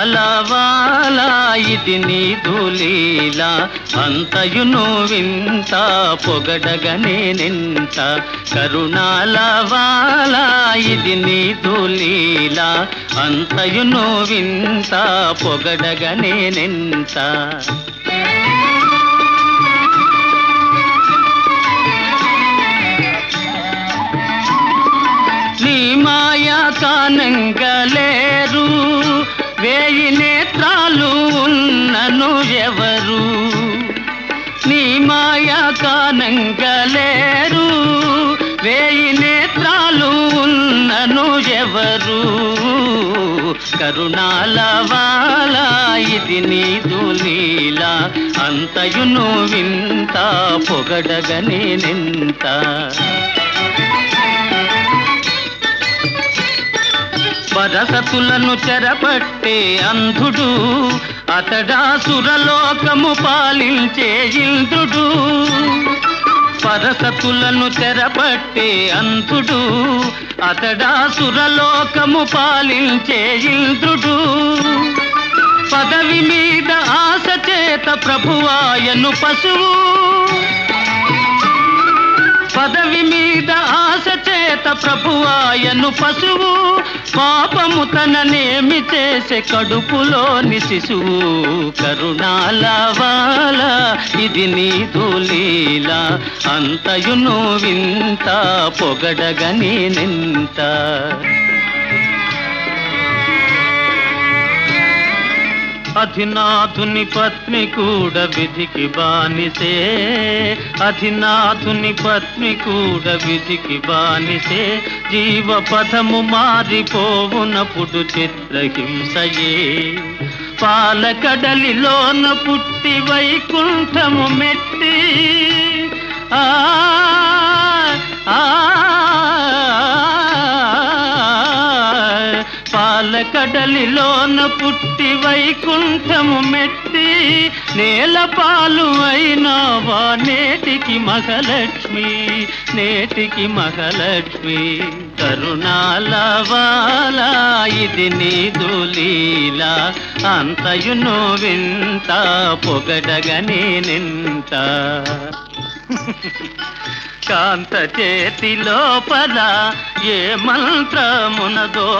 కరుణాల వాల ఇది నీదు లీల అంతయును వింత పొగడగనేనెంత కరుణాల వాల ఇది నీదు లీల అంతయును వింత పొగడగనేనెంత నీ మాయా కానంగలేరు వేయి నేత్రాలు ఉన్నను ఎవరు నీ మాయా కానంగలేరు వేయి నేత్రాలు ఉన్నను ఎవరు కరుణాల వాల ఇది నీదు లీల అంతయును వింత పొగడగనేనెంత పరసతులను చెరపట్టే అంధుడు అతడాసురలోకము పాలించే ఇంద్రుడు పరసతులను చెరపట్టే అంధుడు అతడాసురలోకము పాలించే ఇంద్రుడు పదవి మీద ఆశ చేత ప్రభువాయను పశువు పదవి మీద ఆశ చేత ప్రభువాయను పశువు పాపము తననేమి చేసే కడుపులోని శిశువు కరుణాల వాల ఇది నీదు లీల అంతయును వింత పొగడగనేనెంత అధినాథుని పత్ని కూడా విధికి బానిసే అధినాథుని పత్ని కూడా విధికి బానిసే జీవపథము మారిపోవునప్పుడు చిత్రహింసయే పాలకడలిలోన పుట్టి వైకుంఠము మెట్టి ఆ పాలకడలిలోన పుట్టి వైకుంఠము మెట్టి నేలపాలు అయినావా నేటికి మహాలక్ష్మి నేటికి మహాలక్ష్మి కరుణాల వాల ఇది నీదు లీల అంతయును వింత పొగడగనేనెంత కాంత చేతి లోపల ఏ మంత్రమునదో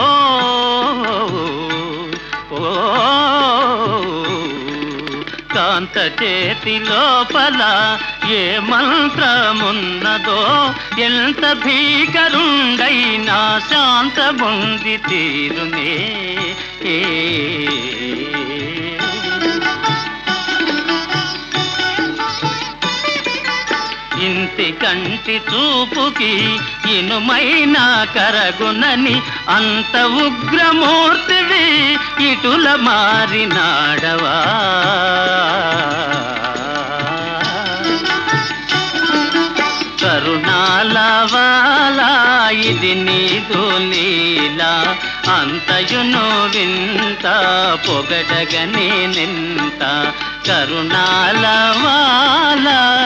కాంత చేతి లోపల ఏ మంత్రమున్నదో ఎంత భీకరుండైనా శాంతముంది తీరునే ఇంటి కంటి చూపుకి ఇనుమైన కరగునని అంత ఉగ్రమూర్తివి ఇటుల మారినాడవా కరుణాల వాల ఇది నీదు లీల అంతయును వింత పొగడగనేనెంత కరుణాల వాల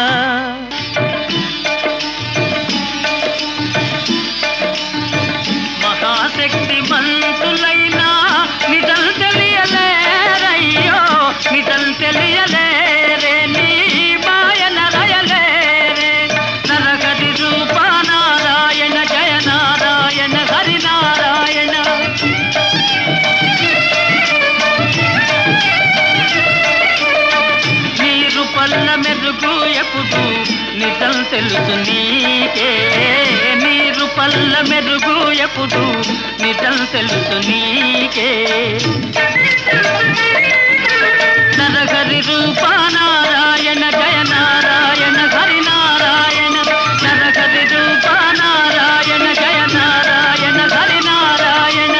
మహాశక్తి మంతులైనా నిజం తెలియలేరయ్యో నిజం తెలియలేరే నీ మాయన రయలేరే నరగది రూప నారాయణ జయ నారాయణ హరి నారాయణ నీరు పల్ల మెరుగు ఎప్పుడు నిజం తెలుసు నీకే నీరు పల్ల మెరుగు ఎప్పుడు నిజం తెలుసు నీకే నరహరి రూప నారాయణ జయ నారాయణ హరి నారాయణ నరహరి రూప నారాయణ జయ నారాయణ హరి నారాయణ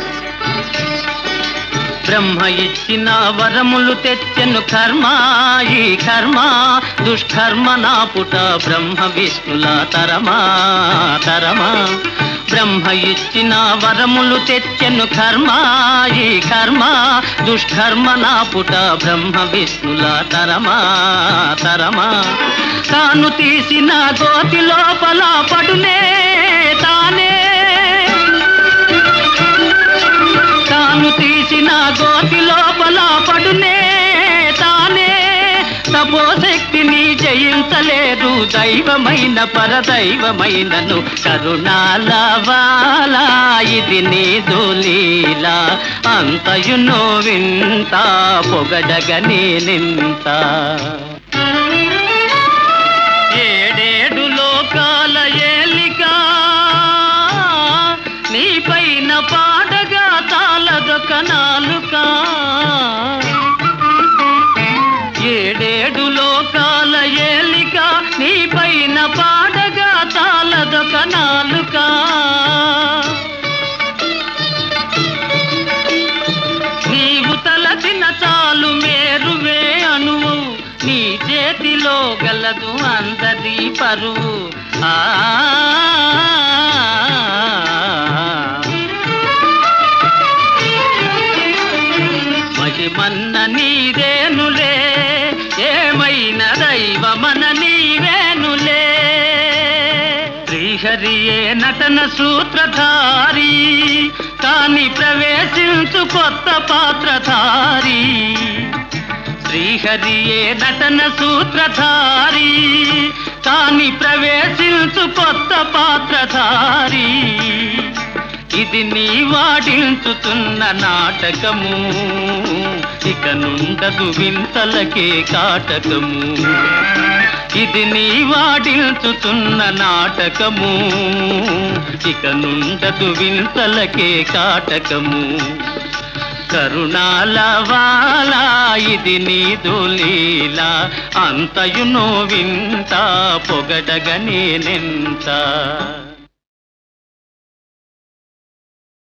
బ్రహ్మ ఇచ్చిన వరములు తెచ్చెను కర్మ ఈ కర్మ దుష్కర్మ నాపుట బ్రహ్మ విష్ణుల తరమా తరమా బ్రహ్మ ఇచ్చిన వరములు తెచ్చెను కర్మ ఈ కర్మ దుష్కర్మ నాపుట బ్రహ్మ విష్ణుల తరమా తరమా తాను తీసిన గోతి లోపల పడునే తానే తాను తీసిన గోతిలో తపోశక్తిని జయించలేరు దైవమైన పరదైవమైనను కరుణాల వాలా ఇది నీదు లీలా అంతయునో వింత పొగడగనే నింత ఏడేడు లోకాల ఏలిక నీపైన పాడగా తాళదొక నాలుక ఏడేడు లోకాల ఏలిక నీపైన పాడగా తాళదొక నాలుక నీవు తలచిన చాలు మేరువే అణువు నీ చేతిలో గలదు అందరి పరువు మహిమన్న నీదేనులే ఏమైన దైవమన నీవేనులే శ్రీహరియే నటన సూత్రధారి కాని ప్రవేశించు కొత్త పాత్రధారి శ్రీహరియే నటన సూత్రధారి కాని ప్రవేశించు కొత్త పాత్రధారి ఇది నీ వాడించుతున్న నాటకము ఇక నుండదు వింతలకే కాటకము ఇది నీ వాడించుతున్న నాటకము ఇక నుండదు వింతలకే కాటకము కరుణాల వాలా ఇది నీదు లీలా అంతయునో వింత పొగడగనే నింత